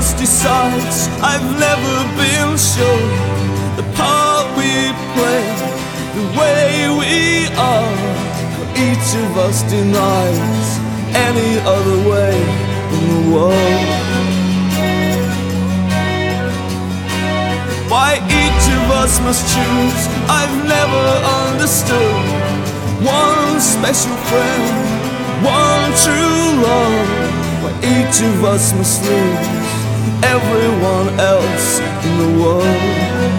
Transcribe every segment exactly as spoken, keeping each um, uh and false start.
us decides. I've never been sure the part we play, the way we are. For each of us denies any other way in the world. Why each of us must choose, I've never understood. One special friend, one true love. Why each of us must lose everyone else in the world.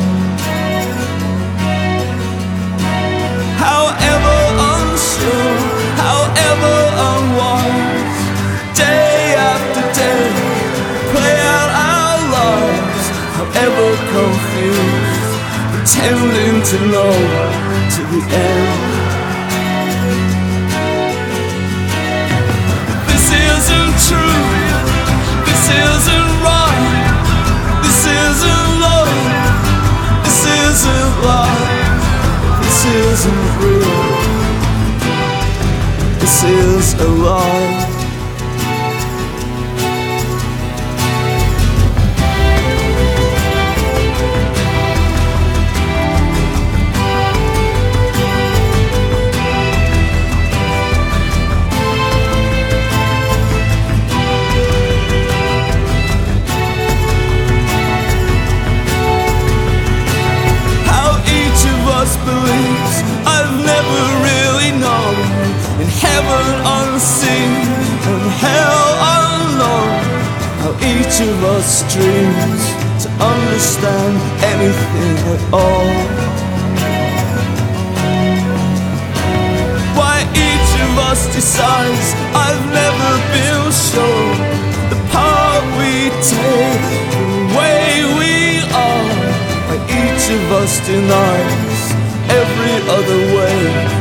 However unsure, however unwise, day after day, play out our lives. However confused, pretending to know to the end. This isn't true, this isn't right, this isn't love, this isn't life, this isn't real, this is a lie. Believes I've never really known, in heaven unseen and hell unknown, how each of us dreams to understand anything at all. Why each of us decides, I've never been sure the part we take, the way we are. Why each of us denies every other way